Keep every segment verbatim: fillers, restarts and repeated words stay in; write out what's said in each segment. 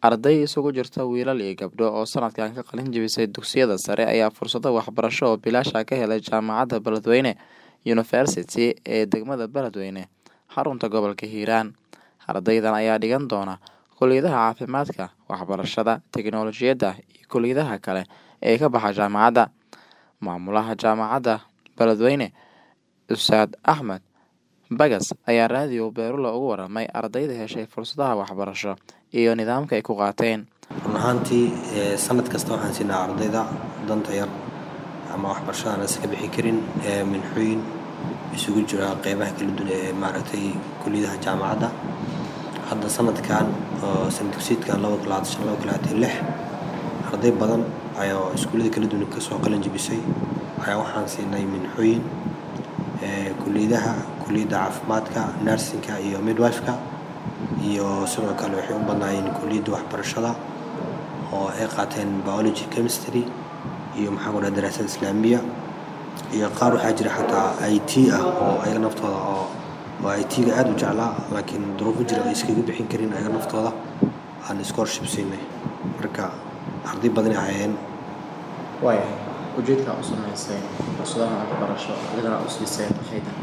Arday isugu jirta wiilal iyo gabdho oo sanadkan ka qalin jebisay dugsiyada sare ayaa fursado waxbarasho oo bilaash ah ka helay Jaamacadda Beledweyne University ee degmada Beledweyne, xarunta gobolka Hiiraan. Ardaydan ayaa dhigan doona kulliyadaha caafimaadka, waxbarashada, tiknoolajiyadda iyo kulliyadaha kale ee ka baxa jaamacadda. Maamulaha Jaamacadda Beledweyne, Ustaad Axmed Bagas, ayaa raadiyo Beerulo ugu waramay ardayda heshay fursadaha waxbarasho iyo nidaamka ay ku qaateen. run ahaantii ee sanad kasta waxaan siinaa ardayda danta yar ama waxbarashada aan iska bixi karin ee minxooyin isugu jira qeybaha kala duwan ee maaragtay kulliyadaha jaamacadda. Hadda sanadkan oo sanad dugsiyeedkan laba kun labaatan iyo shan laba kun labaatan iyo lix arday badan ayaa iskuulada kala duwan ka soo qalin jebisay ayaa waxaan siinay minxooyin ee kulliyadaha kulliyadda caafimaadka, nursingka iyo midwife-ka iyo sidoo kale waxay u badnaayeen kulliyadda waxbarashada oo ay qaateen biology, chemistry iyo maxaa ku dhahay daraasad islaamiya iyo qaar waxaa jira xataa I T ah oo ayaga naftooda oo oo I T-ga aad u jeclaa laakiin duruufo jira ay iskaga bixin karin ayaga naftooda aan scholarship siinay. Marka arday badan ay hayeen Waaya ujeedka u samaysay fursadaha waxbarasho ardayda u siisay faa'iido.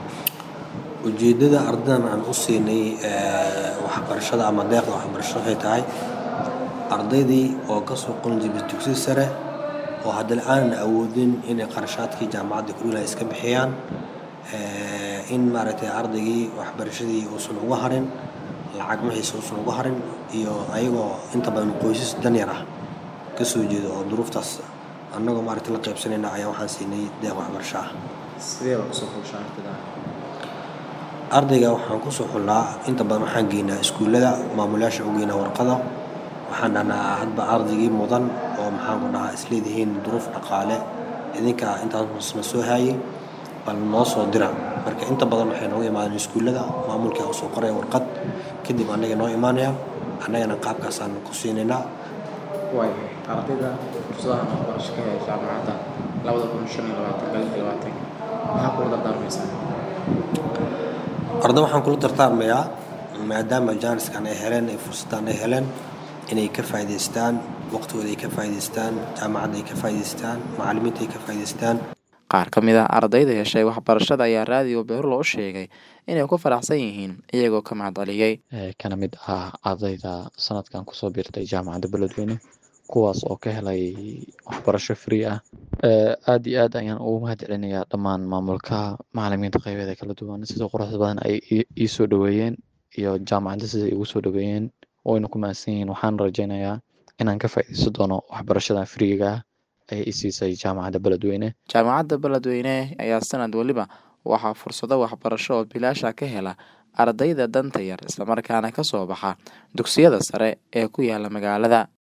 ujeedada ardaydan aan u siinay ee waxbarashada ama deeqda waxbarasho waxay tahay ardaydii oo ka soo qalin jebisay dugsiga sare oo haddana aanan awoodin inay qarashaadkii jaamacadda kulliyadaha iska bixiyaan ee in maaragtay ardaygii waxbarashadii uusan uga harin lacag maxiisa uusan uga harin iyo ayagoo inta badan qoysas dan yar ah ka soo jeeda oo duruuftaas annagoo maaragtay la qaybsanayna ayaa waxaan siinay deeq waxbarasho ah. Sidee u soo fuushay ardayda? ardayga waxaan ku soo xullaa inta badan waxaan geynaa iskuullada maamulayaasha u geynaa warqado waxaan dhahnaa hadba ardaygii mudan oo maxaan ku dhahaa isleedihiin duruuf dhaqaale idinka intaasna soo haayay bal noo soo dira. Marka inta badan waxay nooga imaadeen iskuullada maamulka u soo qoraya warqad kadib annaga noo imaanaya annagana qaabkaasaan ku siinaynaa. Waaya ardayda fursadaha waxbarasho ka helay jaamacadda laba kun shan iyo labaatan ilaa labaatan maxaa ku dardaarmaysaa? arday waxaan kula dardaarmayaa maadaama jaaniskan ay heleen ay fursaddan ay heleen inay ka faa'iidaystaan waqtigooda ay ka faa'iidaystaan jaamacadda ay ka faa'iidaystaan macallimiinta ay ka faa'iidaystaan. Qaar ka mid ah ardayda heshay waxbarashada ayaa raadiyo Beerulo u sheegay inay ku faraxsan yihiin iyagoo ka mahadceliyay. kana mid ah ardayda sanadkan kusoo biirtay Jaamacadda Beledweyne kuwaas oo ka helay waxbarasho free ah. aad iyo aad ayaan ugu mahadcelinayaa dhammaan maamulka macallimiinta qaybaha kala duwan sida quruxda badan ay ii soo dhaweeyeen iyo jaamacadda sida ay ugu soo dhaweeyeen oo ayna ku mahadsan yihiin. Waxaan rajaynayaa inaan ka faa'iideysan doono waxbarashada free-ga ah ee i siisay Jaamacadda Beledweyne. Jaamacadda Beledweyne ayaa sanad waliba waxaa fursado waxbarasho oo bilaash ah ka hela ardayda danta yar isla markaana ka soo baxa dugsiyada sare ee ku yaala magaalada.